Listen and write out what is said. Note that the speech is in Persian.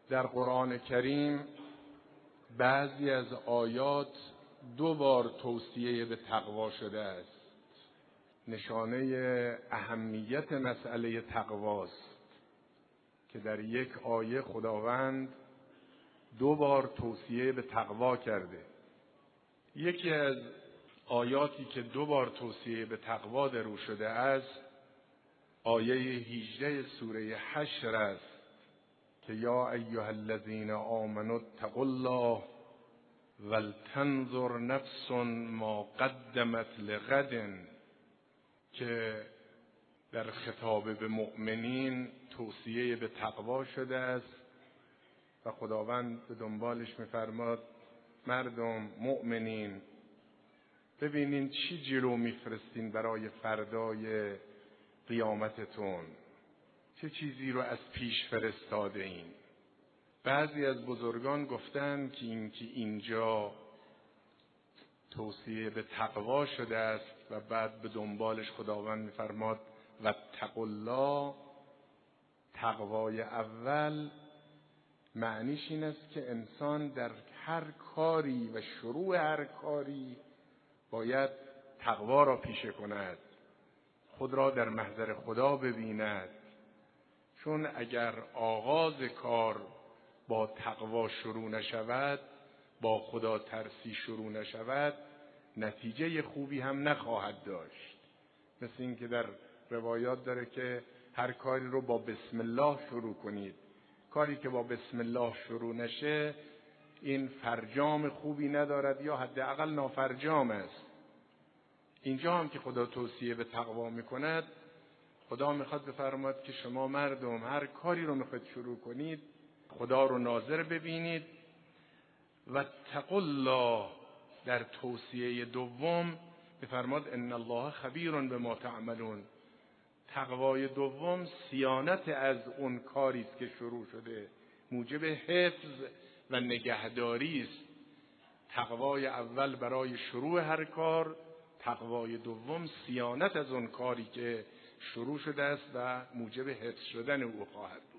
در قرآن کریم بعضی از آیات 2 بار توصیه به تقوا شده است. نشانه اهمیت مسئله تقواست که در یک آیه خداوند 2 بار توصیه به تقوا کرده. یکی از آیاتی که 2 بار توصیه به تقوا در او شده است آیه 18 سوره حشر است که یا ایها الذین آمنوا اتقوا الله ولتنظر نفس ما قدمت لغد، که در خطاب به مؤمنین توصیه به تقوا شده است و خداوند به دنبالش می‌فرماد مردم مؤمنین ببینین چی جلو میفرستین برای فردای قیامتتون، چه چیزی رو از پیش فرستاده این. بعضی از بزرگان گفتن که اینجا توصیه به تقوا شده است و بعد به دنبالش خداوند می‌فرماد و اتقوا الله. تقوای اول معنیش این است که انسان در هر کاری و شروع هر کاری باید تقوا را پیشه کند، خود را در محضر خدا ببیند، چون اگر آغاز کار با تقوا شروع نشود، با خدا ترسی شروع نشود، نتیجه خوبی هم نخواهد داشت. مثل این که در روایات داره که هر کاری رو با بسم الله شروع کنید. کاری که با بسم الله شروع نشه این فرجام خوبی ندارد یا حداقل نافرجام است. اینجا هم که خدا توصیه به تقوا میکند، خدا میخواد بفرماد که شما مردم هر کاری رو میخواد شروع کنید خدا رو ناظر ببینید. و اتقوا الله در توصیه دوم بفرماد ان الله خبیر بما تعملون. تقوای دوم صیانت از اون کاری است که شروع شده، موجب حفظ و نگهداری است. تقوای اول برای شروع هر کار، تقوای دوم صیانت از اون کاری که شروع شده است و موجب حفظ شدن او خواهد.